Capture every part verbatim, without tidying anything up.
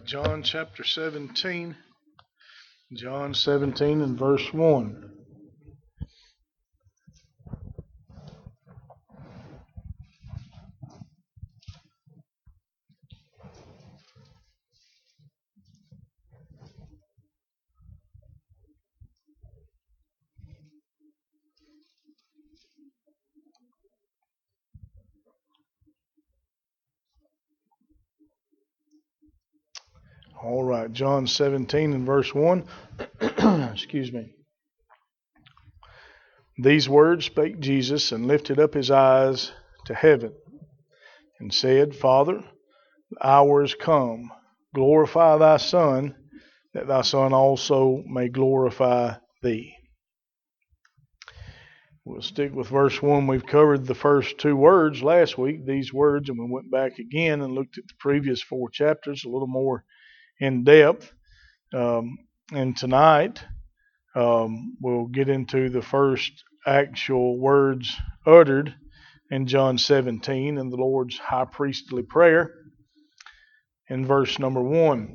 John chapter seventeen. John seventeen and verse one. All right, John seventeen and verse one. Excuse me. These words spake Jesus, and lifted up his eyes to heaven, and said, Father, the hour is come. Glorify thy Son, that thy Son also may glorify thee. We'll stick with verse one. We've covered the first two words last week, these words, and we went back again and looked at the previous four chapters a little more in depth. Um, and tonight, um, we'll get into the first actual words uttered in John seventeen in the Lord's high priestly prayer in verse number one.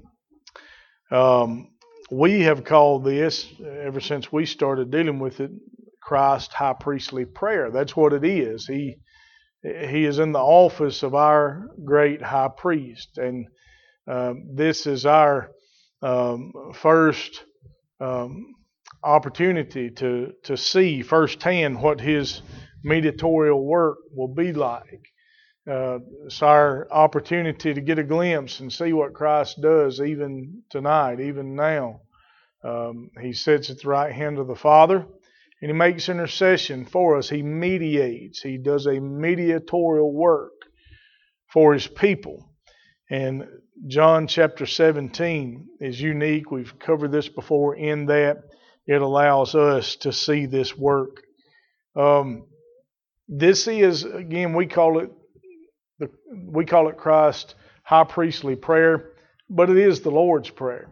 Um, we have called this, ever since we started dealing with it, Christ's high priestly prayer. That's what it is. He he is in the office of our great high priest, and um, this is our um, first um, opportunity to to see firsthand what his mediatorial work will be like. Uh, it's our opportunity to get a glimpse and see what Christ does even tonight, even now. Um, he sits at the right hand of the Father, and he makes intercession for us. He mediates. He does a mediatorial work for his people. And John chapter seventeen is unique. We've covered this before in that it allows us to see this work. Um, this is, again, we call it the we call it Christ's high priestly prayer, but it is the Lord's Prayer.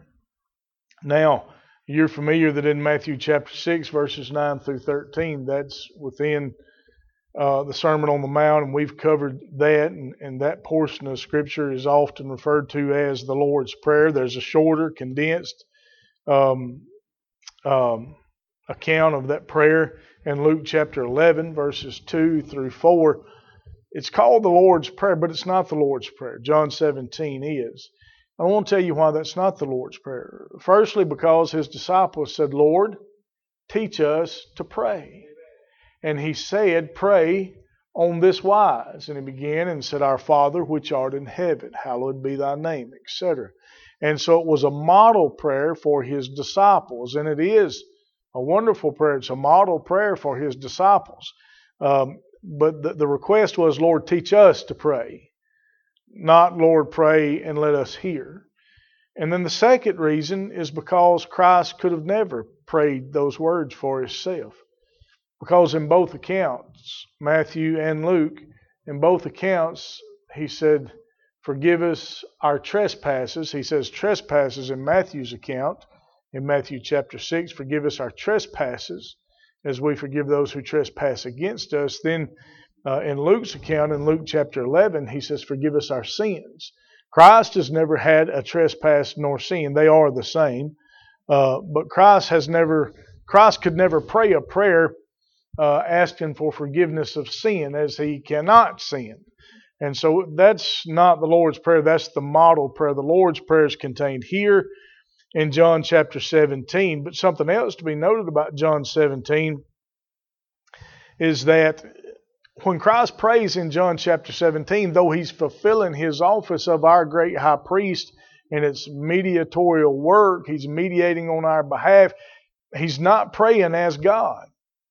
Now, you're familiar that in Matthew chapter six, verses nine through thirteen, that's within uh, the Sermon on the Mount, and we've covered that, and, and that portion of Scripture is often referred to as the Lord's Prayer. There's a shorter, condensed um, um, account of that prayer in Luke chapter eleven, verses two through four. It's called the Lord's Prayer, but it's not the Lord's Prayer. John seventeen is. I want to tell you why that's not the Lord's Prayer. Firstly, because his disciples said, Lord, teach us to pray. And he said, pray on this wise. And he began and said, Our Father, which art in heaven, hallowed be thy name, et cetera. And so it was a model prayer for his disciples. And it is a wonderful prayer. It's a model prayer for his disciples. Um, but the, the request was, Lord, teach us to pray. Not, Lord, pray and let us hear. And then the second reason is because Christ could have never prayed those words for himself. Because in both accounts, Matthew and Luke, in both accounts, he said, forgive us our trespasses. He says trespasses in Matthew's account. In Matthew chapter six, forgive us our trespasses as we forgive those who trespass against us. Then Uh, in Luke's account, in Luke chapter eleven, he says, forgive us our sins. Christ has never had a trespass nor sin. They are the same. Uh, but Christ has never, Christ could never pray a prayer uh, asking for forgiveness of sin, as he cannot sin. And so that's not the Lord's Prayer. That's the model prayer. The Lord's Prayer is contained here in John chapter seventeen. But something else to be noted about John seventeen is that when Christ prays in John chapter seventeen, though he's fulfilling his office of our great high priest and its mediatorial work, he's mediating on our behalf, he's not praying as God.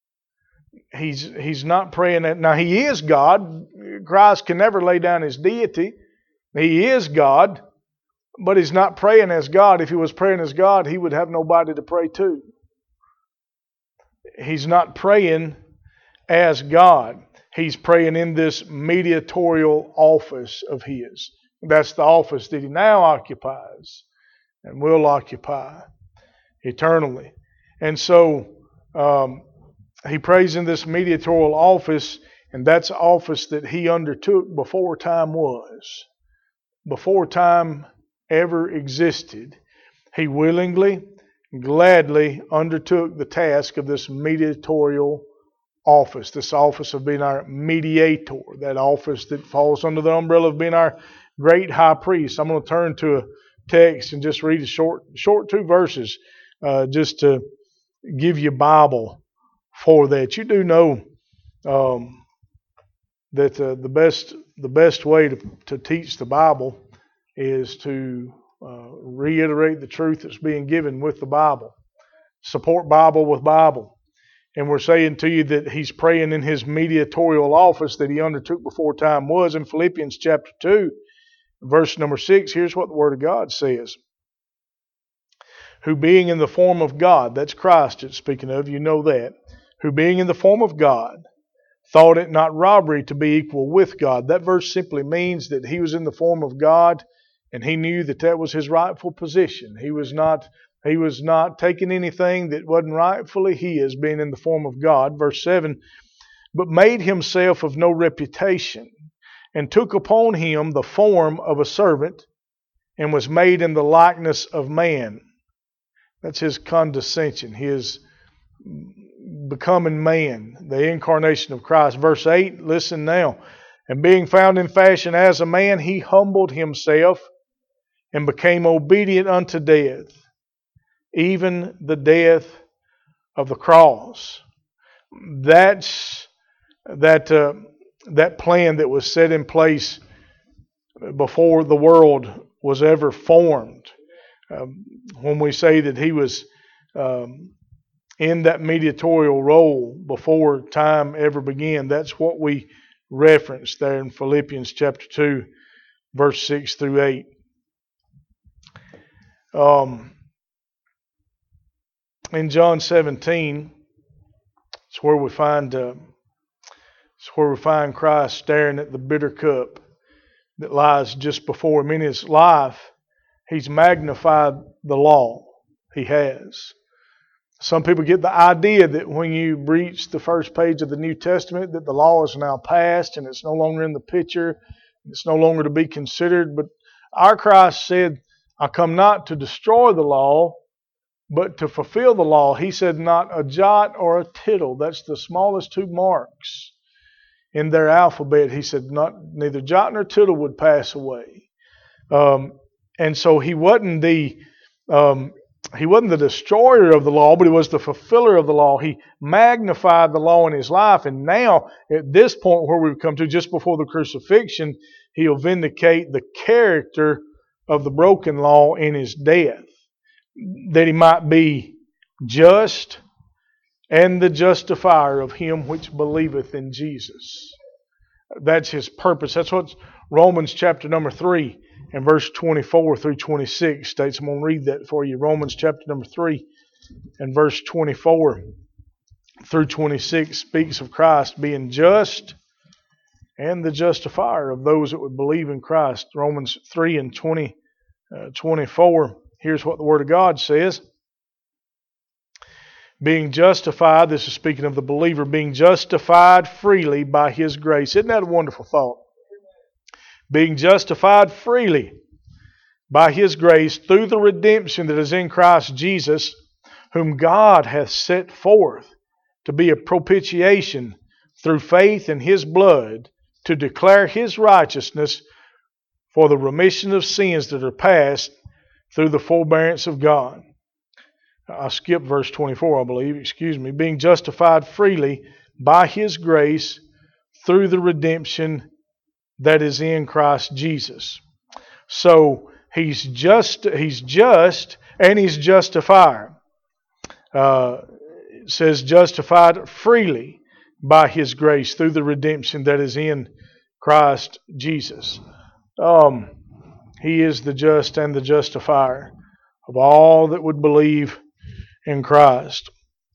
He's he's not praying that. Now, he is God. Christ can never lay down his deity. He is God, but he's not praying as God. If he was praying as God, he would have nobody to pray to. He's not praying as God. He's praying in this mediatorial office of his. That's the office that he now occupies and will occupy eternally. And so um, he prays in this mediatorial office, and that's the office that he undertook before time was. Before time ever existed, he willingly, gladly undertook the task of this mediatorial office, this office of being our mediator, that office that falls under the umbrella of being our great high priest. I'm going to turn to a text and just read a short, short two verses, uh, just to give you Bible for that. You do know um, that uh, the best the best way to, to teach the Bible is to uh, reiterate the truth that's being given with the Bible. Support Bible with Bible. And we're saying to you that he's praying in his mediatorial office that he undertook before time was. In Philippians chapter two, verse number six, here's what the Word of God says. Who being in the form of God, that's Christ it's speaking of, you know that. Who being in the form of God, thought it not robbery to be equal with God. That verse simply means that he was in the form of God and he knew that that was his rightful position. He was not He was not taking anything that wasn't rightfully his, being in the form of God. Verse seven, but made himself of no reputation, and took upon him the form of a servant, and was made in the likeness of man. That's his condescension, his becoming man, the incarnation of Christ. Verse eight, listen now. And being found in fashion as a man, he humbled himself and became obedient unto death, even the death of the cross. That's that uh, that plan that was set in place before the world was ever formed. Um, when we say that he was um, in that mediatorial role before time ever began, that's what we reference there in Philippians chapter two, verse six through eight. Um, In John seventeen, it's where we find uh, it's where we find Christ staring at the bitter cup that lies just before him. In his life, he's magnified the law. He has. Some people get the idea that when you reach the first page of the New Testament, that the law is now passed and it's no longer in the picture. It's no longer to be considered. But our Christ said, "I come not to destroy the law, but to fulfill the law." He said, not a jot or a tittle. That's the smallest two marks in their alphabet. He said, not neither jot nor tittle would pass away. Um, and so he wasn't the um, he wasn't the destroyer of the law, but he was the fulfiller of the law. He magnified the law in his life, and now at this point where we've come to, just before the crucifixion, he'll vindicate the character of the broken law in his death, that he might be just and the justifier of him which believeth in Jesus. That's his purpose. That's what Romans chapter number three and verse twenty-four through twenty-six states. I'm going to read that for you. Romans chapter number three and verse twenty-four through twenty-six speaks of Christ being just and the justifier of those that would believe in Christ. Romans three and twenty, uh, twenty-four. Here's what the Word of God says. Being justified, this is speaking of the believer, being justified freely by His grace. Isn't that a wonderful thought? Being justified freely by His grace through the redemption that is in Christ Jesus, whom God hath set forth to be a propitiation through faith in His blood, to declare His righteousness for the remission of sins that are past through the forbearance of God. I skipped verse twenty-four, I believe. Excuse me. Being justified freely by His grace through the redemption that is in Christ Jesus. So He's just, He's just, and He's justifier. Uh, it says justified freely by His grace through the redemption that is in Christ Jesus. Um, He is the just and the justifier of all that would believe in Christ.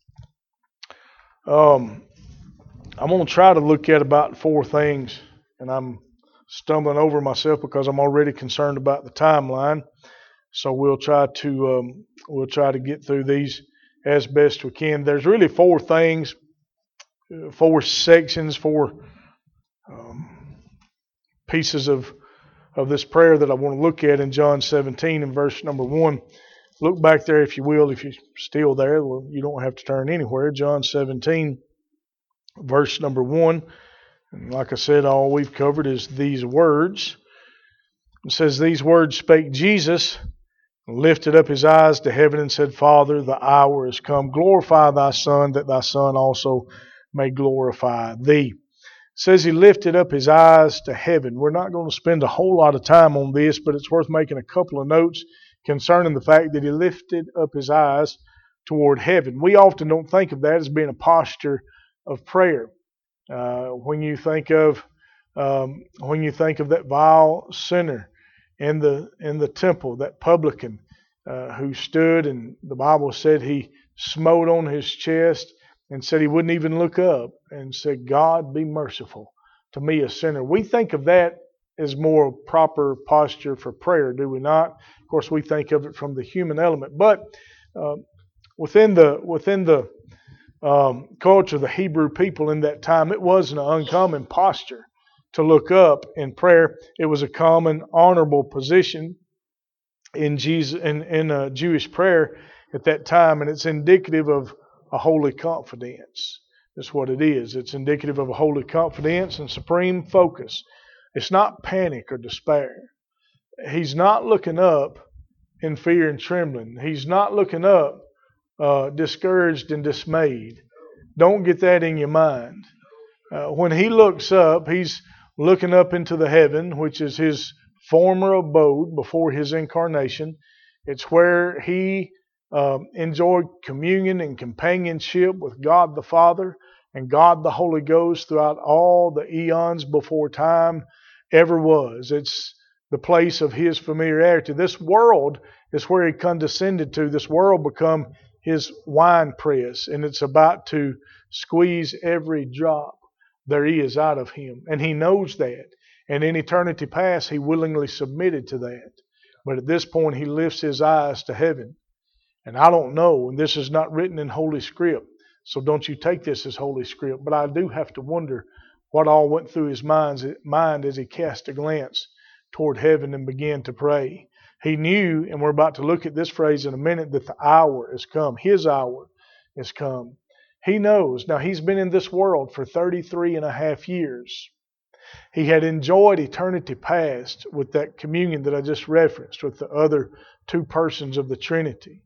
Um, I'm going to try to look at about four things, and I'm stumbling over myself because I'm already concerned about the timeline. So we'll try to um, we'll try to get through these as best we can. There's really four things, four sections, four um, pieces of of this prayer that I want to look at in John seventeen and verse number one. Look back there if you will, if you're still there. Well, you don't have to turn anywhere. John seventeen, verse number one. And like I said, all we've covered is these words. It says, "These words spake Jesus, and lifted up his eyes to heaven and said, Father, the hour is come. Glorify thy Son, that thy Son also may glorify thee." It says he lifted up his eyes to heaven. We're not going to spend a whole lot of time on this, but it's worth making a couple of notes concerning the fact that he lifted up his eyes toward heaven. We often don't think of that as being a posture of prayer. Uh, when you think of um, when you think of that vile sinner in the in the temple, that publican uh, who stood, and the Bible said he smote on his chest and said he wouldn't even look up, and said, "God, be merciful to me, a sinner." We think of that as more proper posture for prayer, do we not? Of course, we think of it from the human element, but uh, within the within the um, culture of the Hebrew people in that time, it wasn't an uncommon posture to look up in prayer. It was a common, honorable position in Jesus in, in a Jewish prayer at that time, and it's indicative of a holy confidence. That's what it is. It's indicative of a holy confidence and supreme focus. It's not panic or despair. He's not looking up in fear and trembling. He's not looking up uh, discouraged and dismayed. Don't get that in your mind. Uh, when he looks up, he's looking up into the heaven, which is his former abode before his incarnation. It's where he uh, enjoyed communion and companionship with God the Father and God the Holy Ghost throughout all the eons before time ever was. It's the place of his familiarity. This world is where he condescended to. This world become his wine press, and it's about to squeeze every drop there is out of him. And he knows that. And in eternity past, he willingly submitted to that. But at this point, he lifts his eyes to heaven. And I don't know, and this is not written in Holy Script, so don't you take this as Holy Script, but I do have to wonder what all went through his mind's, mind as he cast a glance toward heaven and began to pray. He knew, and we're about to look at this phrase in a minute, that the hour has come. His hour has come. He knows. Now, he's been in this world for thirty-three and a half years. He had enjoyed eternity past with that communion that I just referenced with the other two persons of the Trinity.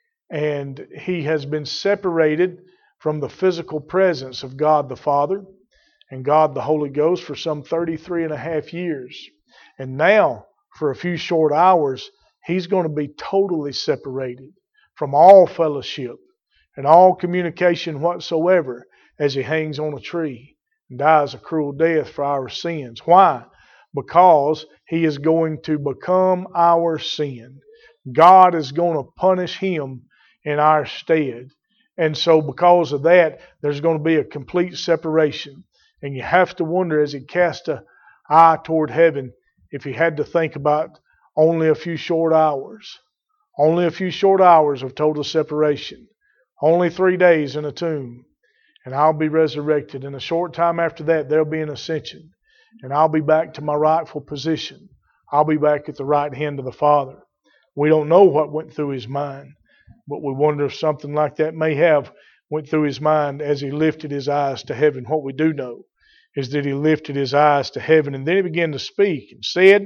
And he has been separated from the physical presence of God the Father and God the Holy Ghost for some thirty-three and a half years. And now, for a few short hours, he's going to be totally separated from all fellowship and all communication whatsoever as he hangs on a tree and dies a cruel death for our sins. Why? Because he is going to become our sin. God is going to punish him in our stead. And so because of that, there's going to be a complete separation. And you have to wonder, as he cast an eye toward heaven, if he had to think about only a few short hours. Only a few short hours of total separation. Only three days in a tomb. And I'll be resurrected. And a short time after that, there'll be an ascension. And I'll be back to my rightful position. I'll be back at the right hand of the Father. We don't know what went through his mind. But we wonder if something like that may have went through his mind as he lifted his eyes to heaven. What we do know is that he lifted his eyes to heaven, and then he began to speak and said,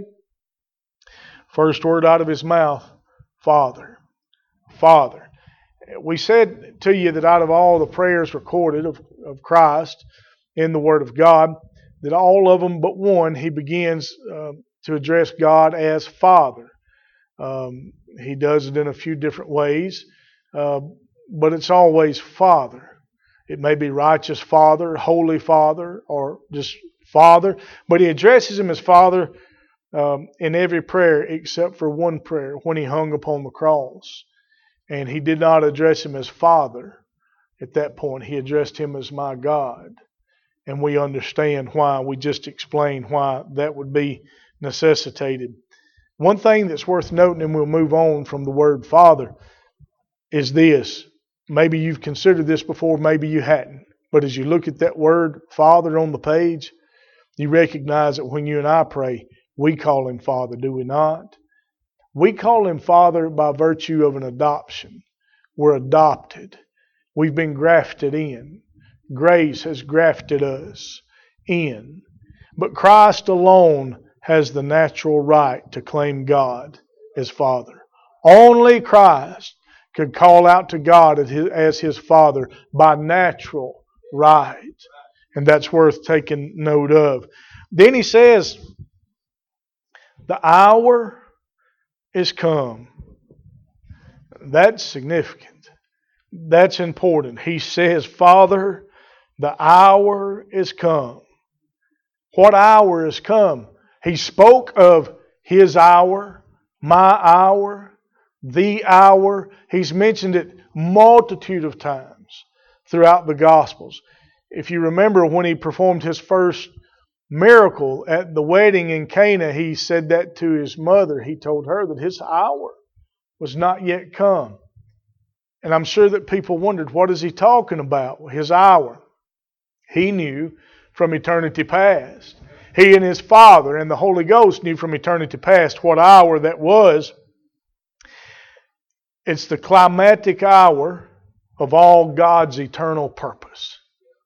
first word out of his mouth, Father. Father. We said to you that out of all the prayers recorded of, of Christ in the Word of God, that all of them but one, he begins uh, to address God as Father. Um, he does it in a few different ways, uh, but it's always Father. It may be righteous Father, Holy Father, or just Father, but he addresses him as Father um, in every prayer except for one prayer when he hung upon the cross. And he did not address him as Father at that point. He addressed him as my God. And we understand why. We just explained why that would be necessitated. One thing that's worth noting, and we'll move on from the word Father, is this. Maybe you've considered this before, maybe you hadn't. But as you look at that word Father on the page, you recognize that when you and I pray, We call Him Father, do we not? We call Him Father by virtue of an adoption. We're adopted. We've been grafted in. Grace has grafted us in. But Christ alone has the natural right to claim God as Father. Only Christ could call out to God as His Father by natural right. And that's worth taking note of. Then He says, the hour is come. That's significant. That's important. He says, Father, the hour is come. What hour has come? He spoke of His hour, my hour, the hour. He's mentioned it multitude of times throughout the Gospels. If you remember when He performed His first miracle at the wedding in Cana, He said that to His mother. He told her that His hour was not yet come. And I'm sure that people wondered, what is He talking about? His hour. He knew from eternity past. He and His Father and the Holy Ghost knew from eternity past what hour that was. It's the climactic hour of all God's eternal purpose.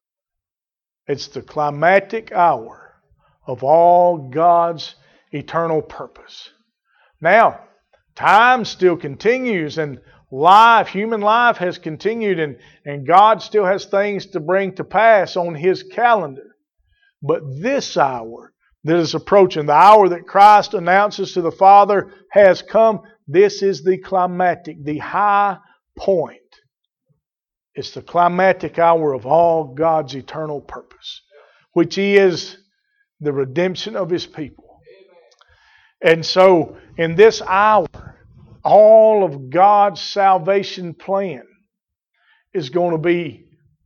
It's the climactic hour of all God's eternal purpose. Now, time still continues and life, human life has continued, and, and God still has things to bring to pass on His calendar. But this hour that is approaching, the hour that Christ announces to the Father has come, this is the climactic, the high point. It's the climactic hour of all God's eternal purpose, which is the redemption of His people. And so, in this hour, all of God's salvation plan is going to be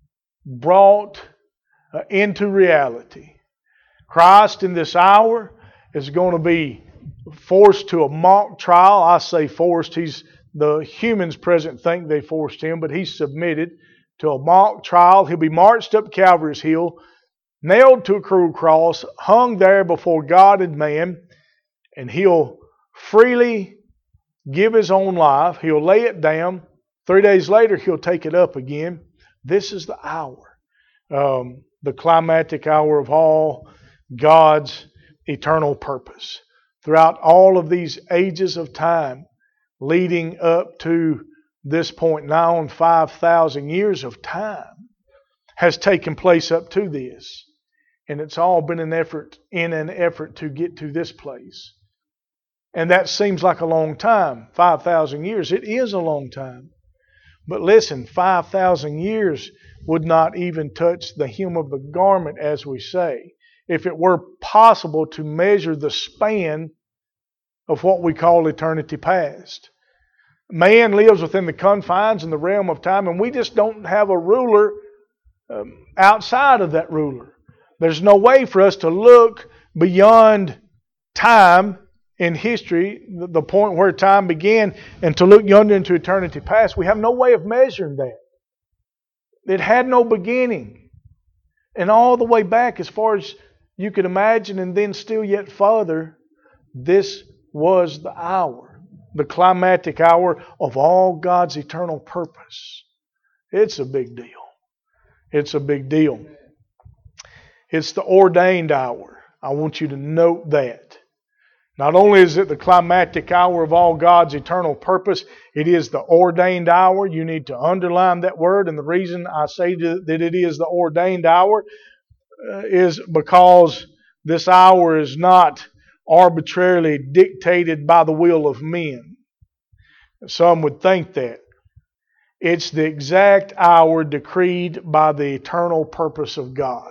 brought uh, into reality. Christ in this hour is going to be forced to a mock trial. I say forced. He's the humans present think they forced Him, but He's submitted to a mock trial. He'll be marched up Calvary's hill, nailed to a cruel cross, hung there before God and man, and He'll freely give His own life. He'll lay it down. Three days later, He'll take it up again. This is the hour, um, the climactic hour of all God's eternal purpose. Throughout all of these ages of time, leading up to this point, now on five thousand years of time, has taken place up to this. And it's all been an effort, in an effort to get to this place. And that seems like a long time, five thousand years. It is a long time. But listen, five thousand years would not even touch the hem of the garment, as we say, if it were possible to measure the span of what we call eternity past. Man lives within the confines and the realm of time, and we just don't have a ruler um, outside of that ruler. There's no way for us to look beyond time in history, the point where time began, and to look yonder into eternity past. We have no way of measuring that. It had no beginning. And all the way back as far as you could imagine, and then still yet further, this was the hour, the climactic hour of all God's eternal purpose. It's a big deal. It's a big deal. It's the ordained hour. I want you to note that. Not only is it the climactic hour of all God's eternal purpose, it is the ordained hour. You need to underline that word. And the reason I say that it is the ordained hour uh, is because this hour is not arbitrarily dictated by the will of men. Some would think that. It's the exact hour decreed by the eternal purpose of God.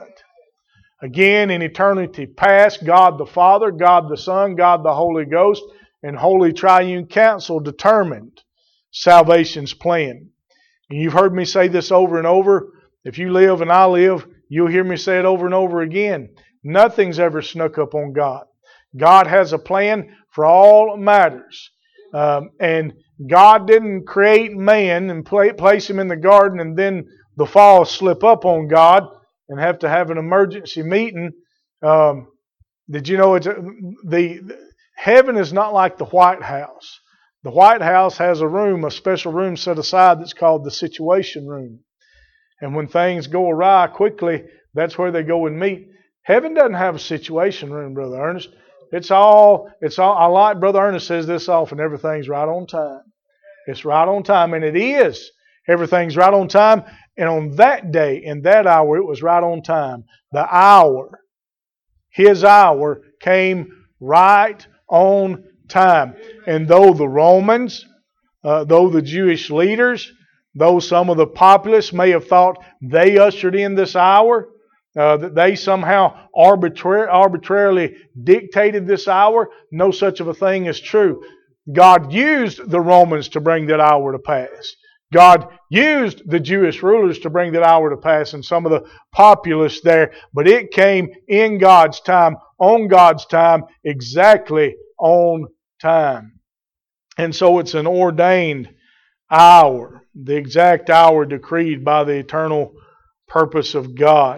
Again, in eternity past, God the Father, God the Son, God the Holy Ghost, and Holy Triune Council determined salvation's plan. And you've heard me say this over and over. If you live and I live, you'll hear me say it over and over again. Nothing's ever snuck up on God. God has a plan for all matters. Um, and God didn't create man and play, place him in the garden and then the fall slip up on God and have to have an emergency meeting um, Did you know it's the heaven is not like the White House. The White House has a room, a special room set aside that's called the situation room. And when things go awry quickly, that's where they go and meet. Heaven doesn't have a situation room, Brother Ernest. It's all, it's all, I like Brother Ernest says this often, everything's right on time. It's right on time, and it is. Everything's right on time. And on that day, in that hour, it was right on time. The hour, His hour, came right on time. And though the Romans, uh, though the Jewish leaders, though some of the populace may have thought they ushered in this hour, uh, that they somehow arbitrar- arbitrarily dictated this hour, no such of a thing is true. God used the Romans to bring that hour to pass. God used the Jewish rulers to bring that hour to pass and some of the populace there, but it came in God's time, on God's time, exactly on time. And so it's an ordained hour, the exact hour decreed by the eternal purpose of God.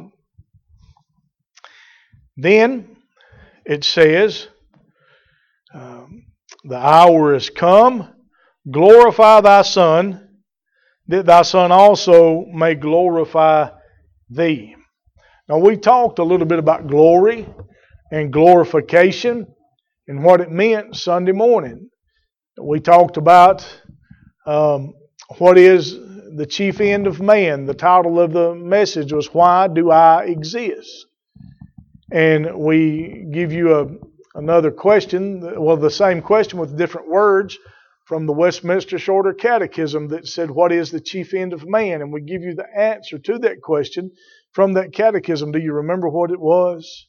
Then it says, um, the hour is come, glorify thy Son, that thy Son also may glorify thee. Now we talked a little bit about glory and glorification and what it meant Sunday morning. We talked about um, what is the chief end of man. The title of the message was, Why Do I Exist? And we give you a, another question, well the same question with different words, from the Westminster Shorter Catechism that said, what is the chief end of man? And we give you the answer to that question from that catechism. Do you remember what it was?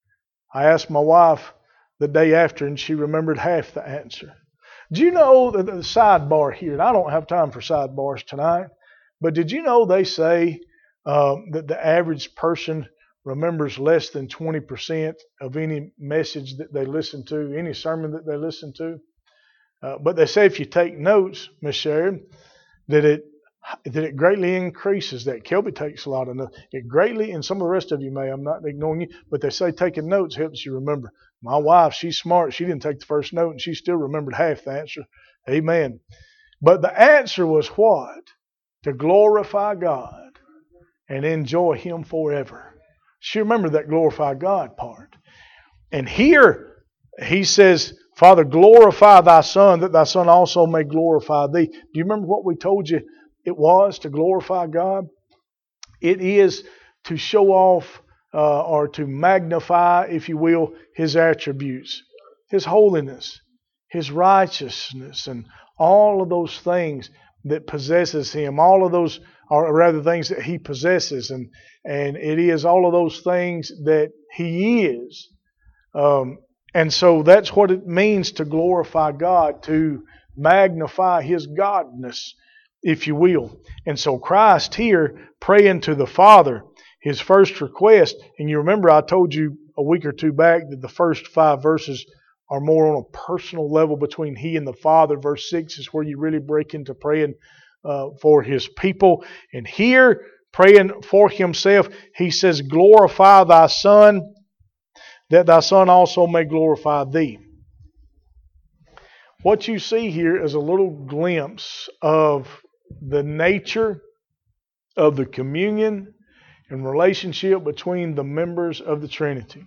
I asked my wife the day after and she remembered half the answer. Do you know that the sidebar here, and I don't have time for sidebars tonight, but did you know they say uh, that the average person remembers less than twenty percent of any message that they listen to, any sermon that they listen to? Uh, but they say if you take notes, Miss Sharon, that it that it greatly increases that. Kelby takes a lot of notes. It greatly, and some of the rest of you may, I'm not ignoring you, but they say taking notes helps you remember. My wife, she's smart. She didn't take the first note, and she still remembered half the answer. Amen. But the answer was what? To glorify God and enjoy Him forever. She remembered that glorify God part. And here, he says, Father, glorify thy Son, that thy Son also may glorify thee. Do you remember what we told you it was to glorify God? It is to show off uh, or to magnify, if you will, His attributes, His holiness, His righteousness, and all of those things that possesses Him, all of those, or rather things that He possesses, and, and it is all of those things that He is. Um, And so that's what it means to glorify God, to magnify His godness, if you will. And so Christ here, praying to the Father, His first request, and you remember I told you a week or two back that the first five verses are more on a personal level between He and the Father. Verse six is where you really break into praying uh, for His people. And here, praying for Himself, He says, glorify thy Son, that thy Son also may glorify thee. What you see here is a little glimpse of the nature of the communion and relationship between the members of the Trinity.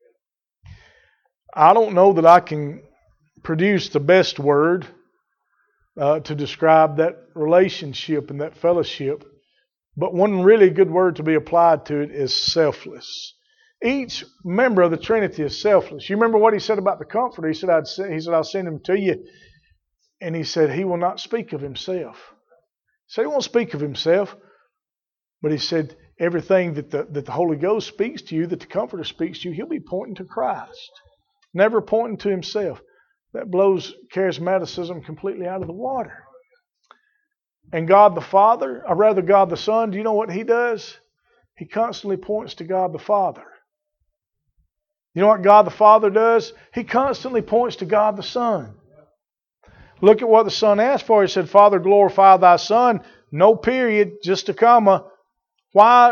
I don't know that I can produce the best word uh, to describe that relationship and that fellowship, but one really good word to be applied to it is selfless. Each member of the Trinity is selfless. You remember what He said about the Comforter? He said, I'd send, he said, I'll send Him to you. And He said, He will not speak of Himself. He said, He won't speak of Himself. But He said, everything that the, that the Holy Ghost speaks to you, that the Comforter speaks to you, He'll be pointing to Christ. Never pointing to Himself. That blows charismaticism completely out of the water. And God the Father, or rather God the Son, do you know what He does? He constantly points to God the Father. You know what God the Father does? He constantly points to God the Son. Look at what the Son asked for. He said, Father, glorify thy Son. No period, just a comma. Why,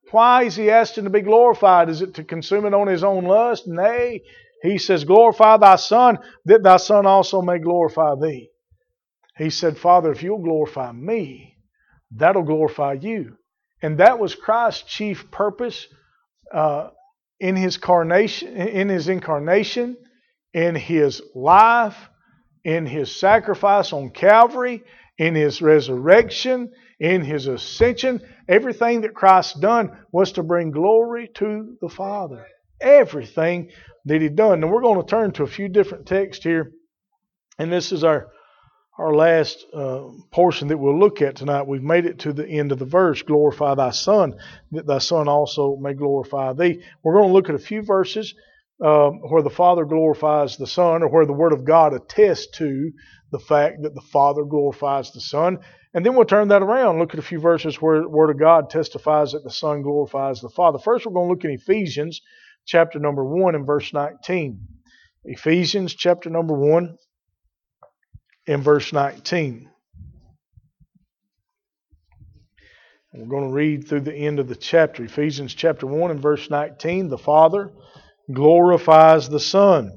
Why is He asking to be glorified? Is it to consume it on His own lust? Nay. He says, glorify Thy Son, that Thy Son also may glorify Thee. He said, Father, if you'll glorify me, that'll glorify you. And that was Christ's chief purpose uh, in His incarnation, in His incarnation, in His life, in His sacrifice on Calvary, in His resurrection, in His ascension. Everything that Christ done was to bring glory to the Father. Everything that He done. Now we're going to turn to a few different texts here, and this is our Our last uh, portion that we'll look at tonight. We've made it to the end of the verse. Glorify Thy Son, that Thy Son also may glorify Thee. We're going to look at a few verses um, where the Father glorifies the Son, or where the Word of God attests to the fact that the Father glorifies the Son. And then we'll turn that around and look at a few verses where the Word of God testifies that the Son glorifies the Father. First, we're going to look at Ephesians chapter number one and verse nineteen. Ephesians chapter number one. In verse nineteen. We're going to read through the end of the chapter. Ephesians chapter one and verse nineteen. The Father glorifies the Son.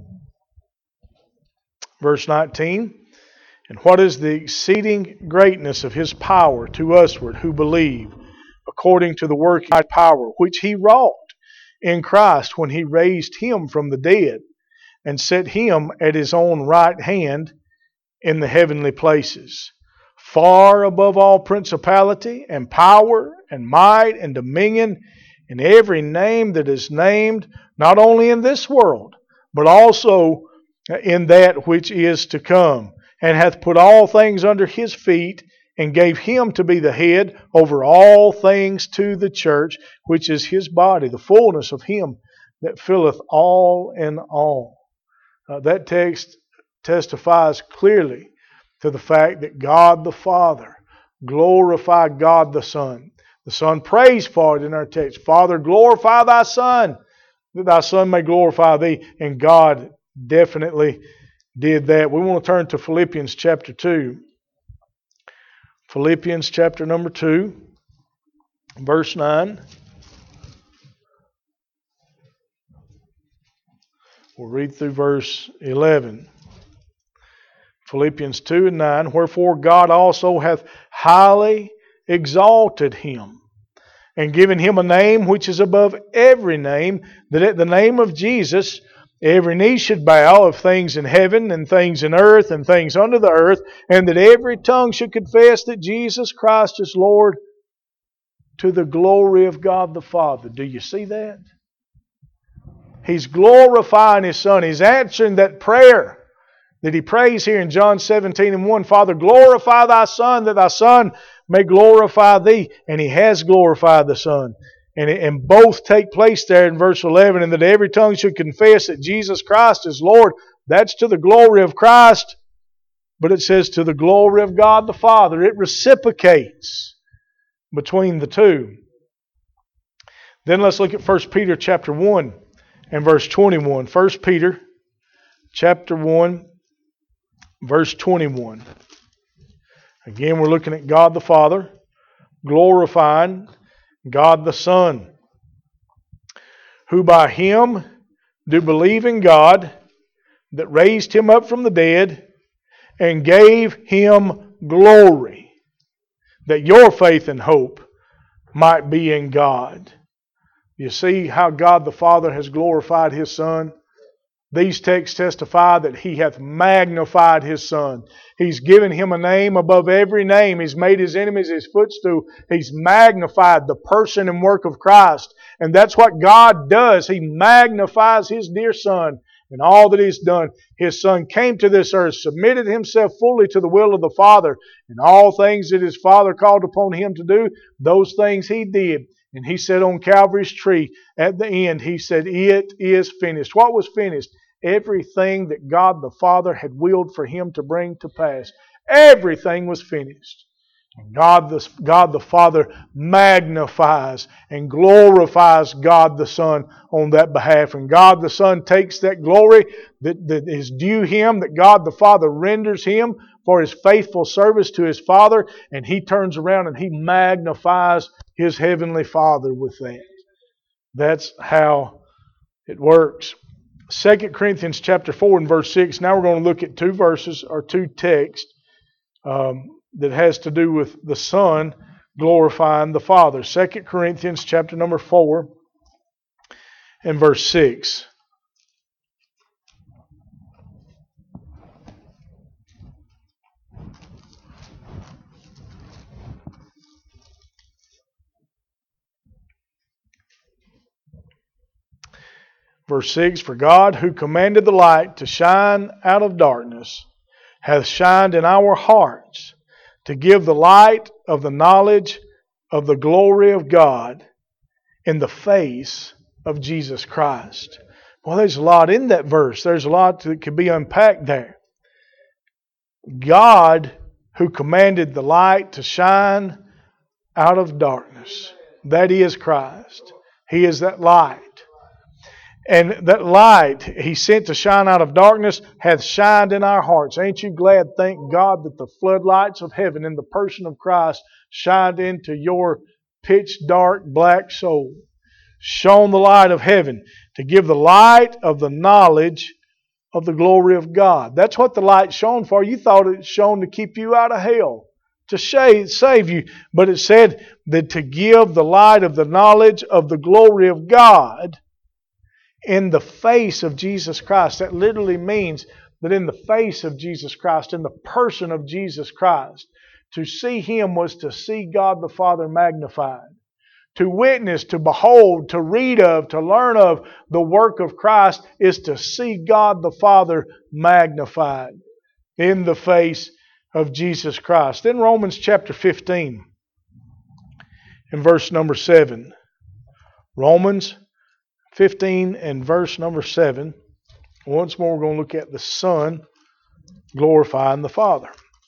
Verse nineteen. And what is the exceeding greatness of His power to usward who believe, according to the working of power which He wrought in Christ when He raised Him from the dead, and set Him at His own right hand in the heavenly places, far above all principality and power and might and dominion, and every name that is named, not only in this world, but also in that which is to come, and hath put all things under His feet, and gave Him to be the head over all things to the church, which is His body, the fullness of Him that filleth all in all. Uh, that text testifies clearly to the fact that God the Father glorified God the Son. The Son prays for it in our text. Father, glorify Thy Son, that Thy Son may glorify Thee. And God definitely did that. We want to turn to Philippians chapter two. Philippians chapter number two, verse nine. We'll read through verse eleven. Philippians two and nine, wherefore God also hath highly exalted Him, and given Him a name which is above every name, that at the name of Jesus every knee should bow, of things in heaven and things in earth and things under the earth, and that every tongue should confess that Jesus Christ is Lord, to the glory of God the Father. Do you see that? He's glorifying His Son. He's answering that prayer that He prays here in John seventeen and one. Father, glorify Thy Son, that Thy Son may glorify Thee. And He has glorified the Son. And, and both take place there in verse eleven. And that every tongue should confess that Jesus Christ is Lord. That's to the glory of Christ. But it says to the glory of God the Father. It reciprocates between the two. Then let's look at First Peter chapter one and verse twenty-one. First Peter chapter one, verse twenty-one. Again, we're looking at God the Father glorifying God the Son, who by Him do believe in God, that raised Him up from the dead, and gave Him glory, that your faith and hope might be in God. You see how God the Father has glorified His Son? These texts testify that He hath magnified His Son. He's given Him a name above every name. He's made His enemies His footstool. He's magnified the person and work of Christ. And that's what God does. He magnifies His dear Son and all that He's done. His Son came to this earth, submitted Himself fully to the will of the Father, and all things that His Father called upon Him to do, those things He did. And He said on Calvary's tree, at the end, He said, it is finished. What was finished? Everything that God the Father had willed for Him to bring to pass. Everything was finished. And God the, God the Father magnifies and glorifies God the Son on that behalf. And God the Son takes that glory that, that is due Him, that God the Father renders Him for His faithful service to His Father, and He turns around and He magnifies His Heavenly Father with that. That's how it works. Second Corinthians chapter four and verse six. Now we're going to look at two verses or two texts um, that has to do with the Son glorifying the Father. Second Corinthians chapter number four and verse six. Verse six, for God, who commanded the light to shine out of darkness, hath shined in our hearts to give the light of the knowledge of the glory of God in the face of Jesus Christ. Well, there's a lot in that verse. There's a lot that could be unpacked there. God, who commanded the light to shine out of darkness. That is Christ. He is that light. And that light He sent to shine out of darkness hath shined in our hearts. Ain't you glad, thank God, that the floodlights of heaven in the person of Christ shined into your pitch dark black soul. Shone the light of heaven to give the light of the knowledge of the glory of God. That's what the light shone for. You thought it shone to keep you out of hell, to save you. But it said that to give the light of the knowledge of the glory of God in the face of Jesus Christ. That literally means that in the face of Jesus Christ, in the person of Jesus Christ, to see Him was to see God the Father magnified. To witness, to behold, to read of, to learn of the work of Christ is to see God the Father magnified in the face of Jesus Christ. In Romans chapter fifteen, in verse number seven. Romans fifteen and verse number seven. Once more we're going to look at the Son glorifying the Father.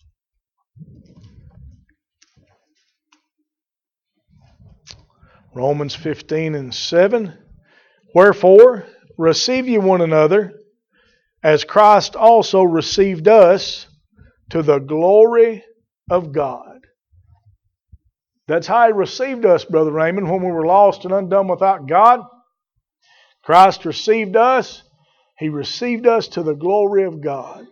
Romans fifteen and seven. Wherefore, receive ye one another, as Christ also received us, to the glory of God. That's how He received us, Brother Raymond, when we were lost and undone without God. Christ received us. He received us to the glory of God.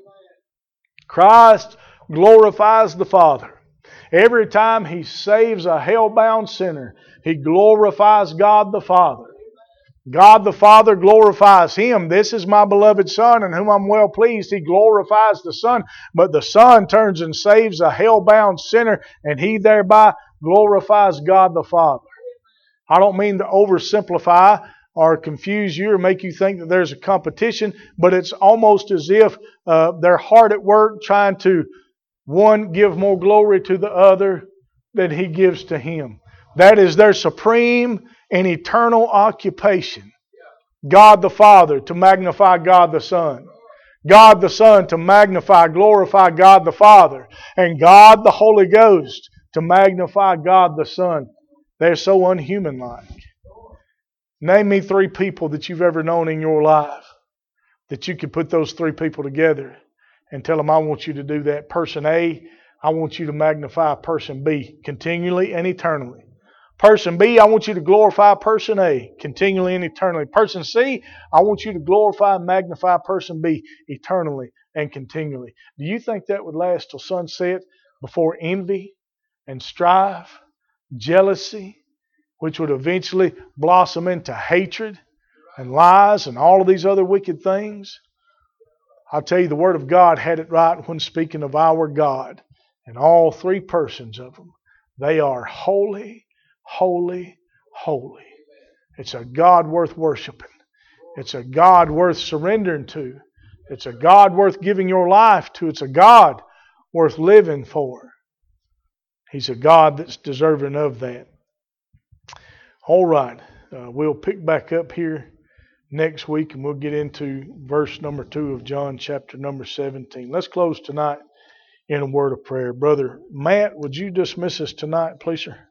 Christ glorifies the Father. Every time He saves a hell-bound sinner, He glorifies God the Father. God the Father glorifies Him. This is my beloved Son in whom I'm well pleased. He glorifies the Son. But the Son turns and saves a hell-bound sinner, and He thereby glorifies God the Father. I don't mean to oversimplify or confuse you or make you think that there's a competition, but it's almost as if uh, they're hard at work trying to, one, give more glory to the other than He gives to Him. That is their supreme and eternal occupation. God the Father to magnify God the Son. God the Son to magnify, glorify God the Father. And God the Holy Ghost to magnify God the Son. They're so unhuman-like. Name me three people that you've ever known in your life that you could put those three people together and tell them, I want you to do that. Person A, I want you to magnify person B continually and eternally. Person B, I want you to glorify person A continually and eternally. Person C, I want you to glorify and magnify person B eternally and continually. Do you think that would last till sunset before envy and strife, jealousy, which would eventually blossom into hatred and lies and all of these other wicked things? I'll tell you, the Word of God had it right when speaking of our God. And all three persons of them, they are holy, holy, holy. It's a God worth worshiping. It's a God worth surrendering to. It's a God worth giving your life to. It's a God worth living for. He's a God that's deserving of that. All right, uh, we'll pick back up here next week and we'll get into verse number two of John chapter number seventeen. Let's close tonight in a word of prayer. Brother Matt, would you dismiss us tonight, please, sir?